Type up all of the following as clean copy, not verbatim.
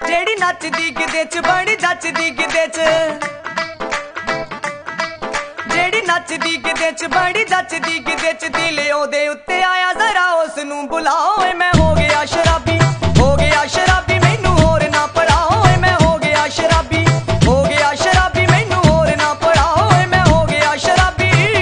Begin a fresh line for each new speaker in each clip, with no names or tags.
जेड़ी नचदी गिदे च बड़ी जचदी गिदे च, जेड़ी नचदी गिदे च बड़ी जचदी गिदे च, दिल ओदे उत्ते आया जरा उस नूं बुलाओ। मैं हो गया शराबी, हो गया शराबी, मैनू होर ना पढ़ाओ। मैं हो गया शराबी, हो गया शराबी, मैनू होर ना पढ़ाओ। मैं हो गया शराबी।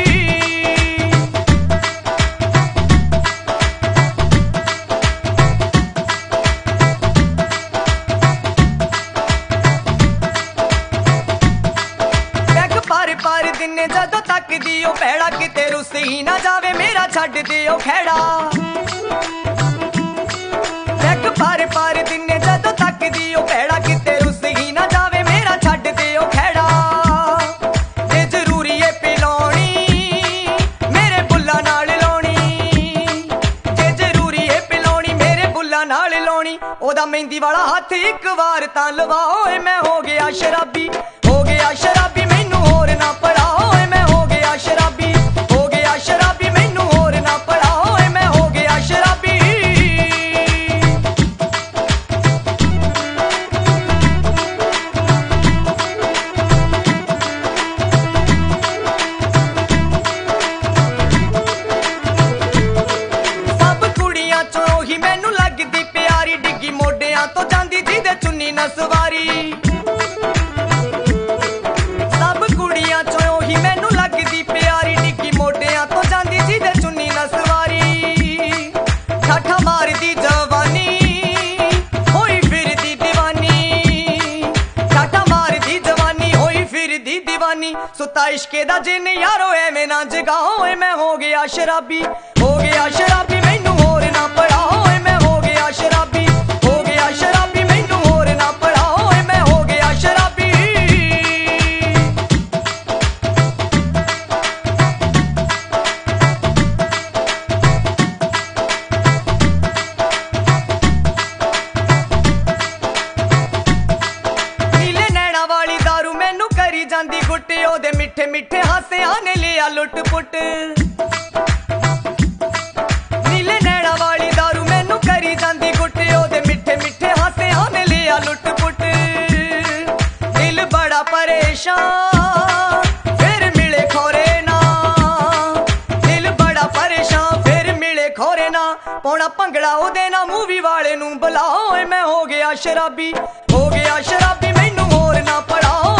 पर पर दिन जदों तक दियो भैड़ा, किते रुस ही ना जावे मेरा छड्ड दियो खैड़ा। पर पर दिन जदों तक दियो भैड़ा, किते रुस ही ना जावे मेरा छड्ड दियो खैड़ा। जे जरूरी है पिलाउणी मेरे बुल्ला नाल लाउणी, जे जरूरी है पिलाउणी मेरे बुल्ला नाल लाउणी, ओदा मेहंदी वाला हाथ एक बार तां लवाओ। मैं हो गया शराबी, हो गया शराबी, मैनू होर ना पढ़ाओ। मैं हो गया शराबी, हो गया शराबी, मैनू होर ना पढ़ाओ। मैं हो गया शराबी। सब कुड़ियां चों ही मैनू लगदी प्यारी, डिग्गी मोडियां तो जांदी जिहदे चुन्नी न सवारी। सुता इश्के दा जिन यारो एवें ना जगाओ। मैं हो गया शराबी, हो गया शराबी, मैनू होर ना पढ़ाओ। मैं हो गया शराबी, हो गया शराबी, मैनू होर ना पढ़ाओ। मैं हो गया शराबी। नीले नैना वाली दारू मैनू करी जांदी गुट, ओदे मिठे मिठे हासियां ने लिया लुट पुट। नीले नैना वाली दारू मैनू करी जांदी गुट, ओदे मिठे मिठे हासियां ने लिया लुट पुट। दिल बड़ा परेशान फिर मिले खोरे ना, दिल बड़ा परेशान फिर मिले खोरे ना, पौना भंगड़ा ओदे ना मूवी वाले नू बुलाओ। मैं हो गया शराबी, हो गया शराबी, मैनू होर ना पढ़ाओ।